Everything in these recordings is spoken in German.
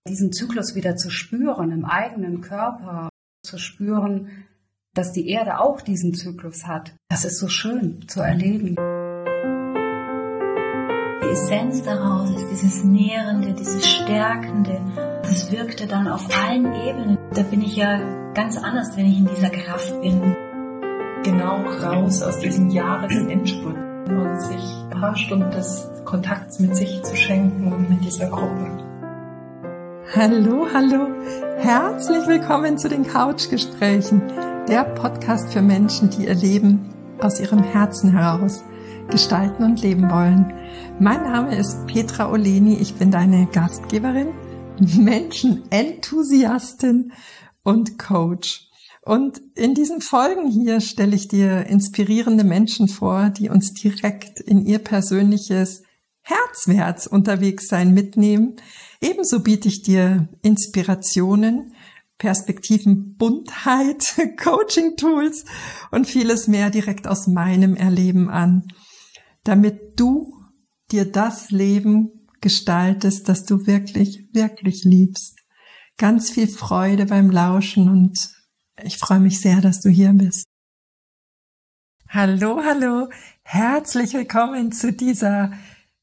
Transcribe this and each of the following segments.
diesen Zyklus wieder zu spüren, im eigenen Körper zu spüren, dass die Erde auch diesen Zyklus hat. Das ist so schön zu erleben. Die Essenz daraus ist dieses Nährende, dieses Stärkende. Das wirkte dann auf allen Ebenen. Da bin ich ja ganz anders, wenn ich in dieser Kraft bin. Genau raus aus diesem Jahresendspurt und sich ein paar Stunden des Kontakts mit sich zu schenken und mit dieser Gruppe. Hallo, hallo. Herzlich willkommen zu den Couchgesprächen, der Podcast für Menschen, die ihr Leben aus ihrem Herzen heraus gestalten und leben wollen. Mein Name ist Petra Oleni, ich bin deine Gastgeberin, Menschenenthusiastin und Coach. Und in diesen Folgen hier stelle ich dir inspirierende Menschen vor, die uns direkt in ihr persönliches Herzwärts unterwegs sein mitnehmen. Ebenso biete ich dir Inspirationen, Perspektiven, Buntheit, Coaching-Tools und vieles mehr direkt aus meinem Erleben an, damit du dir das Leben gestaltest, das du wirklich, wirklich liebst. Ganz viel Freude beim Lauschen und ich freue mich sehr, dass du hier bist. Hallo, hallo, herzlich willkommen zu dieser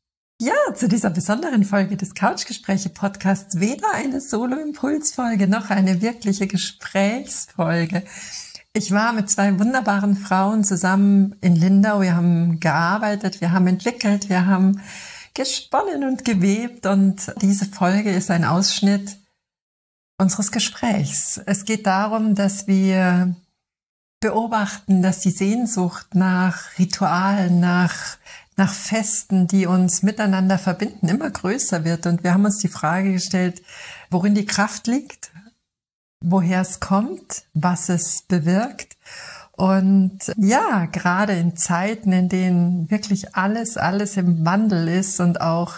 besonderen Folge des Couchgespräche-Podcasts. Weder eine Solo-Impulsfolge noch eine wirkliche Gesprächsfolge. Ich war mit zwei wunderbaren Frauen zusammen in Lindau. Wir haben gearbeitet, wir haben entwickelt, wir haben gesponnen und gewebt und diese Folge ist ein Ausschnitt unseres Gesprächs. Es geht darum, dass wir beobachten, dass die Sehnsucht nach Ritualen, nach Festen, die uns miteinander verbinden, immer größer wird. Und wir haben uns die Frage gestellt, worin die Kraft liegt, woher es kommt, was es bewirkt. Und ja, gerade in Zeiten, in denen wirklich alles im Wandel ist und auch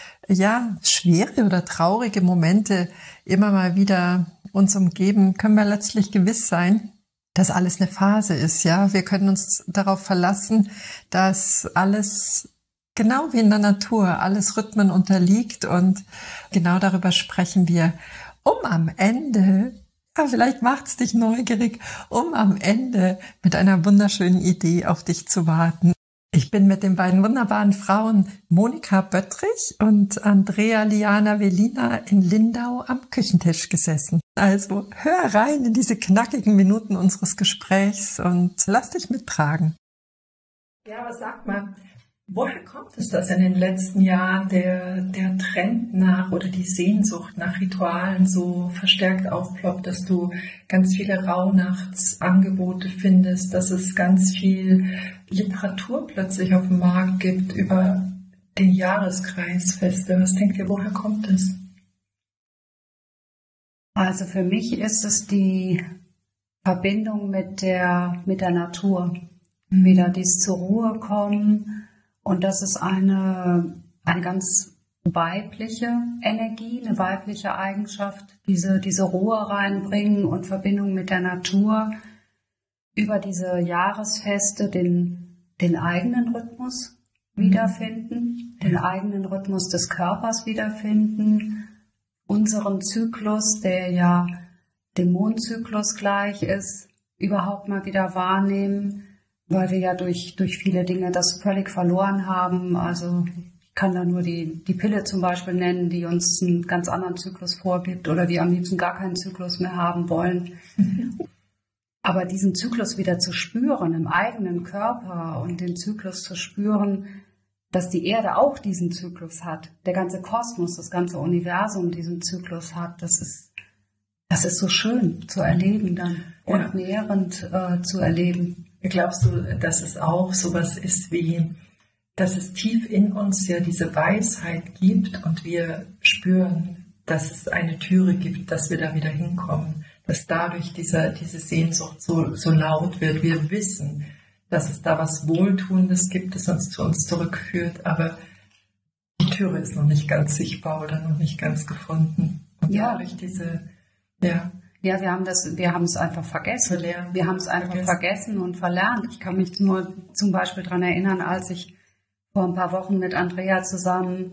schwere oder traurige Momente immer mal wieder uns umgeben, können wir letztlich gewiss sein, dass alles eine Phase ist, ja. Wir können uns darauf verlassen, dass alles genau wie in der Natur, alles Rhythmen unterliegt und genau darüber sprechen wir, um am Ende, vielleicht macht's dich neugierig, um am Ende mit einer wunderschönen Idee auf dich zu warten. Ich bin mit den beiden wunderbaren Frauen Monika Böttrich und Andrea Liana Velina in Lindau am Küchentisch gesessen. Also hör rein in diese knackigen Minuten unseres Gesprächs und lass dich mittragen. Ja, aber sag mal, woher kommt es, dass in den letzten Jahren der Trend nach oder die Sehnsucht nach Ritualen so verstärkt aufploppt, dass du ganz viele Rauhnachtsangebote findest, dass es ganz viel Literatur plötzlich auf dem Markt gibt über den Jahreskreisfeste? Was denkt ihr, woher kommt es? Also für mich ist es die Verbindung mit der Natur. Wieder dies zur Ruhe kommen. Und das ist eine ganz weibliche Energie, eine weibliche Eigenschaft, diese Ruhe reinbringen und Verbindung mit der Natur, über diese Jahresfeste den eigenen Rhythmus wiederfinden, den eigenen Rhythmus des Körpers wiederfinden, unseren Zyklus, der ja dem Mondzyklus gleich ist, überhaupt mal wieder wahrnehmen, weil wir ja durch viele Dinge das völlig verloren haben. Also ich kann da nur die Pille zum Beispiel nennen, die uns einen ganz anderen Zyklus vorgibt oder die am liebsten gar keinen Zyklus mehr haben wollen. Aber diesen Zyklus wieder zu spüren im eigenen Körper und den Zyklus zu spüren, dass die Erde auch diesen Zyklus hat, der ganze Kosmos, das ganze Universum diesen Zyklus hat, das ist so schön zu erleben dann und nährend zu erleben. Glaubst du, dass es auch sowas ist wie, dass es tief in uns ja diese Weisheit gibt und wir spüren, dass es eine Türe gibt, dass wir da wieder hinkommen, dass dadurch diese Sehnsucht so laut wird. Wir wissen, dass es da was Wohltuendes gibt, das uns zu uns zurückführt, aber die Türe ist noch nicht ganz sichtbar oder noch nicht ganz gefunden. Und dadurch Ja, wir haben es einfach vergessen. Wir haben es einfach vergessen und verlernt. Ich kann mich nur zum Beispiel daran erinnern, als ich vor ein paar Wochen mit Andrea zusammen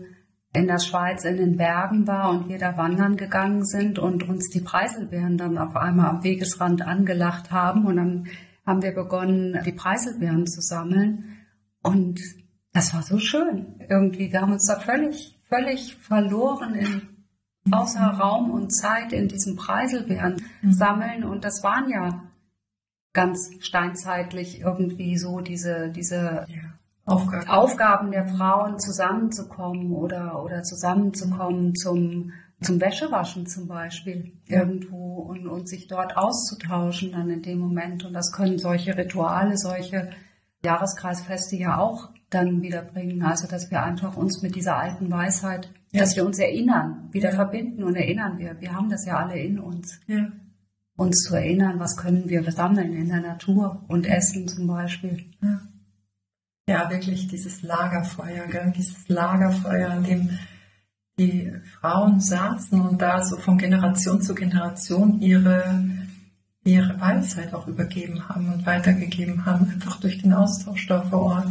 in der Schweiz in den Bergen war und wir da wandern gegangen sind und uns die Preiselbeeren dann auf einmal am Wegesrand angelacht haben. Und dann haben wir begonnen, die Preiselbeeren zu sammeln. Und das war so schön. Irgendwie, wir haben uns da völlig verloren außer Raum und Zeit in diesem Preiselbeeren sammeln. Und das waren ja ganz steinzeitlich irgendwie so diese Aufgaben der Frauen, zusammenzukommen oder zusammenzukommen zum Wäschewaschen zum Beispiel irgendwo und sich dort auszutauschen dann in dem Moment. Und das können solche Rituale, solche Jahreskreisfeste ja auch dann wieder bringen. Also dass wir einfach uns mit dieser alten Weisheit, dass wir uns erinnern, wieder verbinden und erinnern. Wir haben das ja alle in uns. Ja. Uns zu erinnern, was können wir sammeln in der Natur und essen zum Beispiel. Ja. Ja, wirklich dieses Lagerfeuer, an dem die Frauen saßen und da so von Generation zu Generation ihre Weisheit auch übergeben haben und weitergegeben haben, einfach durch den Austausch da vor Ort.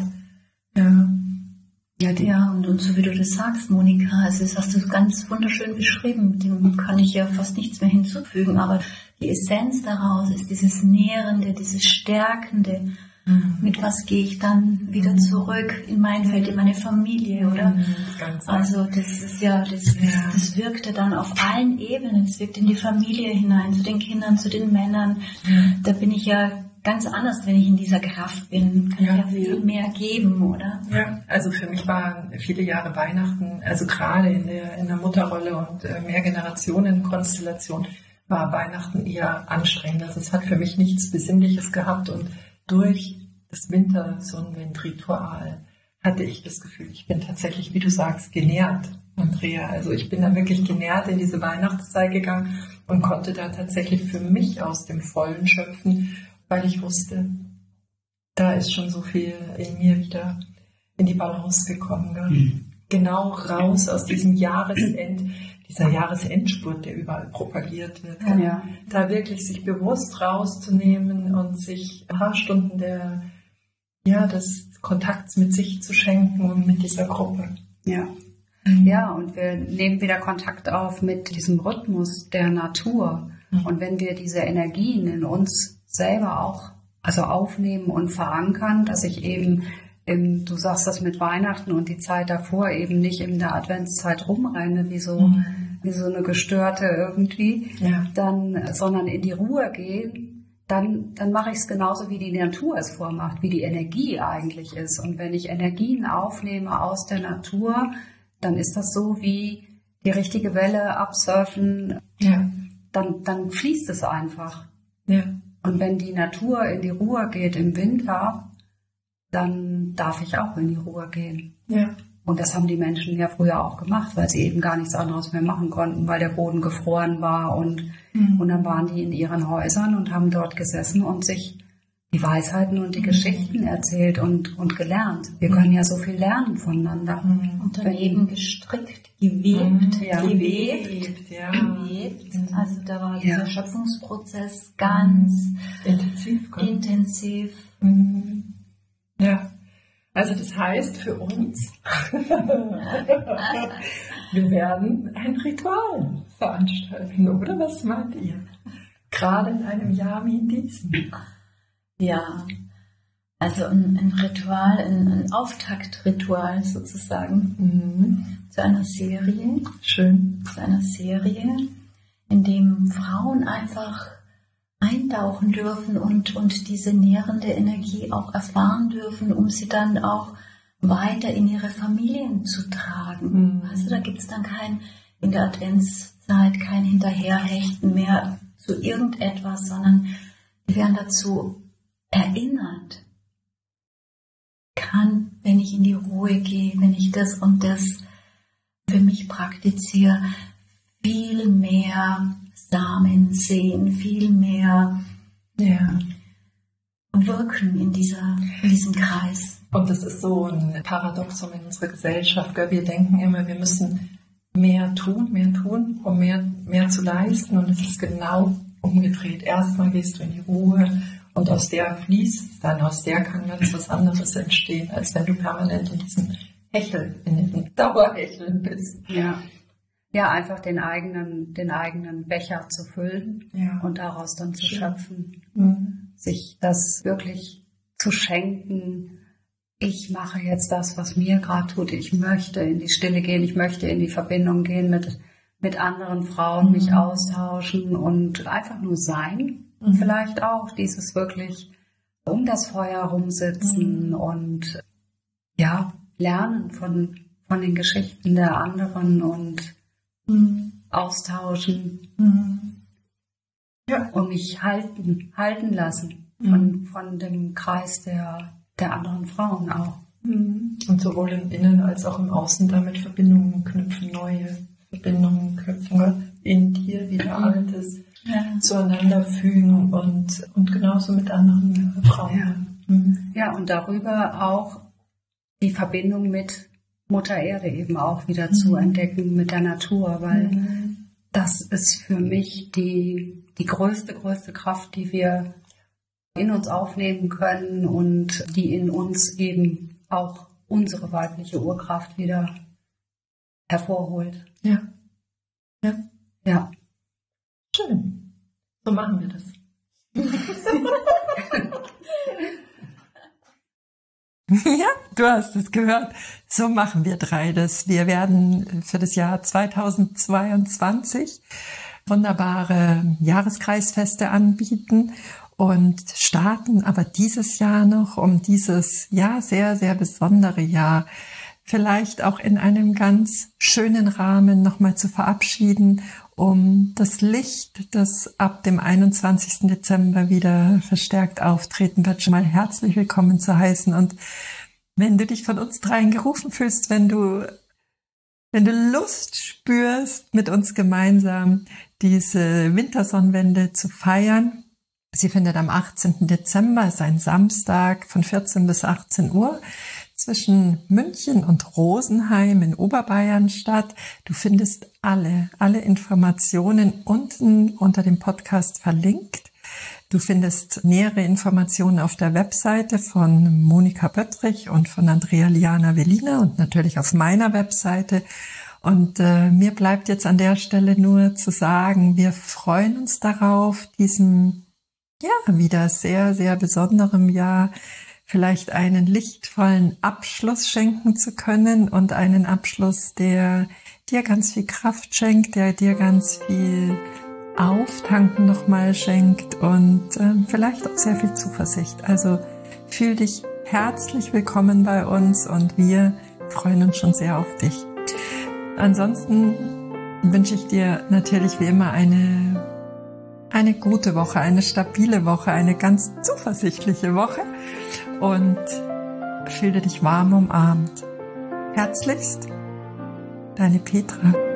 Ja, und so wie du das sagst, Monika, also das hast du ganz wunderschön beschrieben, dem kann ich ja fast nichts mehr hinzufügen, aber die Essenz daraus ist dieses Nährende, dieses Stärkende. Mit was gehe ich dann wieder zurück in mein Feld, in meine Familie, oder? Also das ist das wirkt ja dann auf allen Ebenen. Es wirkt in die Familie hinein, zu den Kindern, zu den Männern. Da bin ich ja ganz anders, wenn ich in dieser Kraft bin. Kann ich ja viel mehr geben, oder? Ja, also für mich waren viele Jahre Weihnachten, also gerade in der Mutterrolle und Mehrgenerationen-Konstellation, war Weihnachten eher anstrengend. Also es hat für mich nichts Besinnliches gehabt und durch das Winter-Sonnenwind-Ritual hatte ich das Gefühl, ich bin tatsächlich, wie du sagst, genährt, Andrea. Also ich bin da wirklich genährt in diese Weihnachtszeit gegangen und konnte da tatsächlich für mich aus dem Vollen schöpfen, weil ich wusste, da ist schon so viel in mir wieder in die Balance gekommen. Genau raus aus diesem dieser Jahresendspurt, der überall propagiert wird. Da wirklich sich bewusst rauszunehmen und sich ein paar Stunden des Kontakts mit sich zu schenken und mit dieser Gruppe. Ja, und wir nehmen wieder Kontakt auf mit diesem Rhythmus der Natur. Und wenn wir diese Energien in uns selber auch aufnehmen und verankern, dass ich eben du sagst das mit Weihnachten und die Zeit davor eben nicht in der Adventszeit rumrenne, wie so eine Gestörte irgendwie, sondern in die Ruhe gehe, dann mache ich es genauso, wie die Natur es vormacht, wie die Energie eigentlich ist. Und wenn ich Energien aufnehme aus der Natur, dann ist das so wie die richtige Welle absurfen, dann fließt es einfach. Ja. Und wenn die Natur in die Ruhe geht im Winter, dann darf ich auch in die Ruhe gehen. Ja. Und das haben die Menschen ja früher auch gemacht, weil sie eben gar nichts anderes mehr machen konnten, weil der Boden gefroren war. Und dann waren die in ihren Häusern und haben dort gesessen und sich die Weisheiten und die Geschichten erzählt und gelernt. Wir können ja so viel lernen voneinander. Und daneben gestrickt, gewebt. Also da war dieser Schöpfungsprozess ganz intensiv. Ja, also das heißt für uns, wir werden ein Ritual veranstalten, oder was meint ihr? Gerade in einem Jahr wie in diesem. Ja, also ein Ritual, ein Auftaktritual sozusagen zu einer Serie. Schön. Zu einer Serie, in dem Frauen einfach eintauchen dürfen und diese nährende Energie auch erfahren dürfen, um sie dann auch weiter in ihre Familien zu tragen. Also da gibt es dann in der Adventszeit kein Hinterherhechten mehr zu irgendetwas, sondern die werden dazu erinnert, wenn ich in die Ruhe gehe, wenn ich das und das für mich praktiziere, viel mehr Samen sehen, viel mehr wirken in diesem Kreis. Und das ist so ein Paradoxon in unserer Gesellschaft. Wir denken immer, wir müssen mehr tun, um mehr zu leisten. Und es ist genau umgedreht. Erstmal gehst du in die Ruhe und aus der fließt dann, aus der kann ganz was anderes entstehen, als wenn du permanent in diesem Hecheln, in dem Dauerhecheln bist. Ja. Ja, einfach den eigenen Becher zu füllen und daraus dann zu schöpfen. Sich das wirklich zu schenken. Ich mache jetzt das, was mir gerade tut. Ich möchte in die Stille gehen. Ich möchte in die Verbindung gehen mit anderen Frauen, mich austauschen und einfach nur sein. Vielleicht auch dieses wirklich um das Feuer rumsitzen und lernen von den Geschichten der anderen und austauschen und mich halten lassen von dem Kreis der anderen Frauen auch. Und sowohl im Innen als auch im Außen damit Verbindungen knüpfen, neue Verbindungen knüpfen, in dir wieder Altes zueinander fügen und genauso mit anderen Frauen. Ja, und darüber auch die Verbindung mit Mutter Erde eben auch wieder zu entdecken, mit der Natur, weil das ist für mich die größte Kraft, die wir in uns aufnehmen können und die in uns eben auch unsere weibliche Urkraft wieder hervorholt. Ja. Schön. So machen wir das. Ja, du hast es gehört. So machen wir drei das. Wir werden für das Jahr 2022 wunderbare Jahreskreisfeste anbieten und starten aber dieses Jahr noch, um dieses sehr, sehr besondere Jahr vielleicht auch in einem ganz schönen Rahmen nochmal zu verabschieden, um das Licht, das ab dem 21. Dezember wieder verstärkt auftreten wird, schon mal herzlich willkommen zu heißen. Und wenn du dich von uns dreien gerufen fühlst, wenn du Lust spürst, mit uns gemeinsam diese Wintersonnenwende zu feiern, sie findet am 18. Dezember, ist ein Samstag von 14 bis 18 Uhr, zwischen München und Rosenheim in Oberbayern statt. Du findest alle Informationen unten unter dem Podcast verlinkt. Du findest nähere Informationen auf der Webseite von Monika Böttrich und von Andrea Liana Velina und natürlich auf meiner Webseite. Und mir bleibt jetzt an der Stelle nur zu sagen, wir freuen uns darauf, diesem wieder sehr, sehr besonderem Jahr vielleicht einen lichtvollen Abschluss schenken zu können und einen Abschluss, der dir ganz viel Kraft schenkt, der dir ganz viel Auftanken nochmal schenkt und vielleicht auch sehr viel Zuversicht. Also fühl dich herzlich willkommen bei uns und wir freuen uns schon sehr auf dich. Ansonsten wünsche ich dir natürlich wie immer eine gute Woche, eine stabile Woche, eine ganz zuversichtliche Woche und fühle dich warm umarmt. Herzlichst, deine Petra.